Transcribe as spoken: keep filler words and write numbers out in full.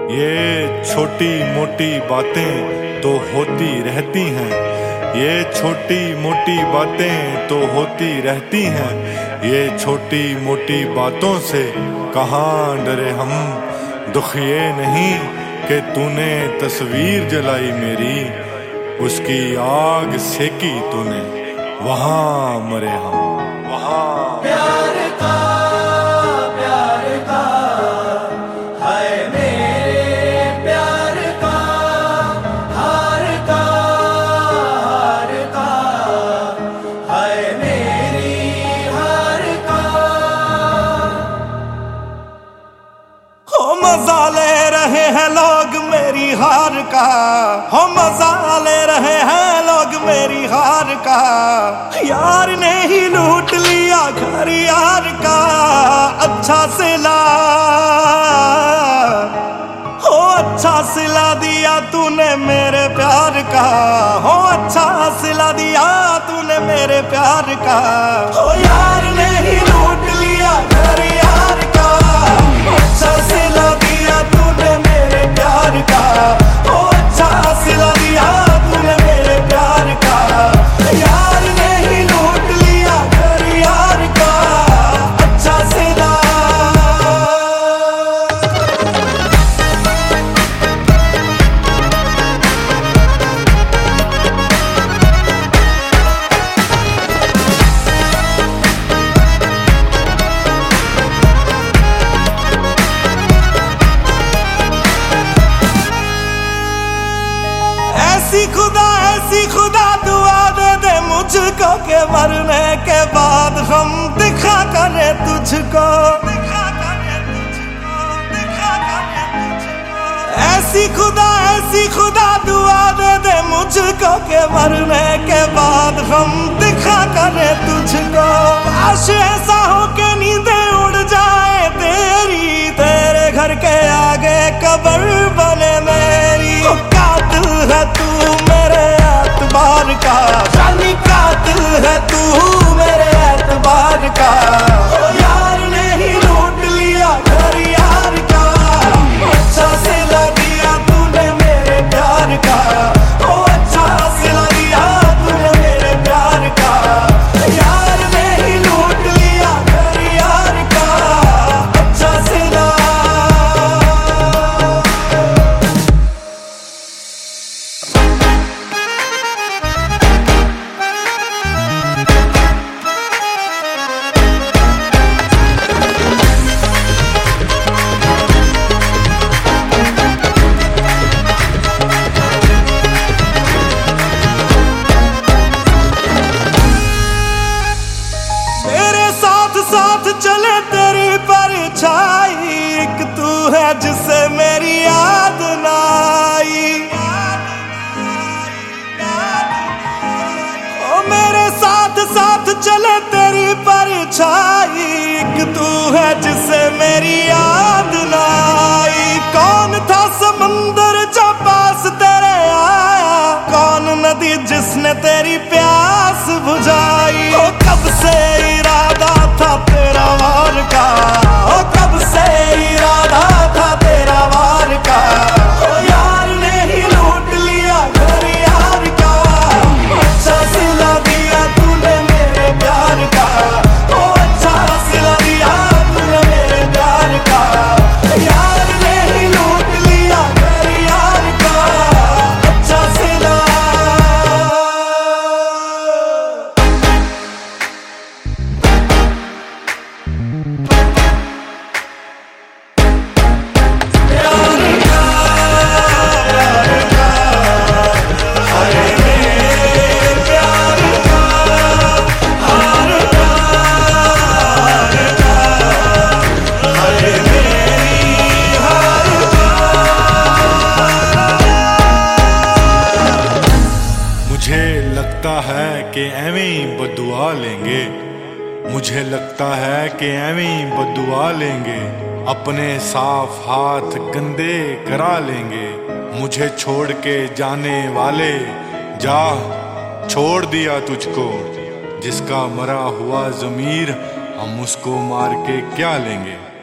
ये छोटी मोटी बातें तो होती रहती हैं, ये छोटी मोटी बातें तो होती रहती हैं। ये छोटी मोटी बातों से कहाँ डरे हम, दुख ये नहीं कि तूने तस्वीर जलाई मेरी, उसकी आग सेकी तूने वहाँ मरे हम, वहाँ। प्यार का प्यार का हाय मेरे प्यार का, हार का हार का हाय मेरी हार का। हो मजा ले रहे हैं लोग मेरी हार का, हो मजा ले रहे हैं लोग मेरी हार का। यार ने ही लूट लिया घर यार का, अच्छा सिला हो अच्छा सिला दिया तूने मेरे प्यार का, हो अच्छा सिला दिया तूने मेरे प्यार का। हो यार ने ही लूट लिया घर यार का, अच्छा सिला दिया तूने मेरे प्यार का, हो अच्छा सिला दिया तूने मेरे प्यार का। यार ने ही लूट लिया घर यार का, अच्छा सिला। ऐसी खुदा ऐसी खुदा दुआ दे दे मुझको के मरने के बाद हम दिखा करे तुझको, दिखा करे तुझको, दिखा करे तुझको। ऐसी खुदा ऐसी खुदा दुआ दे दे मुझको के मरने के बाद हम दिखा करे तुझको। काश ऐसा हो के नींदें उड़ जाए तेरी, तेरे घर के आगे कब्र बने मेरी। कातिल है तू मेरे एतबार का, जानी कातिल है तू मेरे एतबार का। यार ने ही लूट लिया घर यार का, अच्छा सिला दिया तूने मेरे प्यार का, ओ अच्छा सिला दिया तूने मेरे प्यार का। यार ने ही लूट लिया घर यार का, अच्छा सिला। साथ चले तेरी परछाई, एक तू है जिसे मेरी याद ना आई। ओ मेरे साथ साथ चले तेरी परछाई, एक तू है जिसे मेरी याद ना आई। कौन था समंदर जो पास तेरे आया, कौन नदी जिसने तेरी प्यास बुझाई। ओ कब से इरादा था तेरा वार का, ओ कब से इरादा था तेरा वार का। ओ यार ने ही लूट लिया घर यार का, अच्छा सिला दिया तूने मेरे प्यार का, ओ अच्छा सिला दिया तूने मेरे प्यार का। यार ने ही लूट लिया घर यार का, अच्छा सिला। मुझे लगता है कि एवें बद्दुआ लेंगे, मुझे लगता है कि एवें बद्दुआ लेंगे, अपने साफ हाथ गंदे करा लेंगे। मुझे छोड़ के जाने वाले जा, छोड़ दिया तुझको, जिसका मरा हुआ ज़मीर हम उसको मार के क्या लेंगे।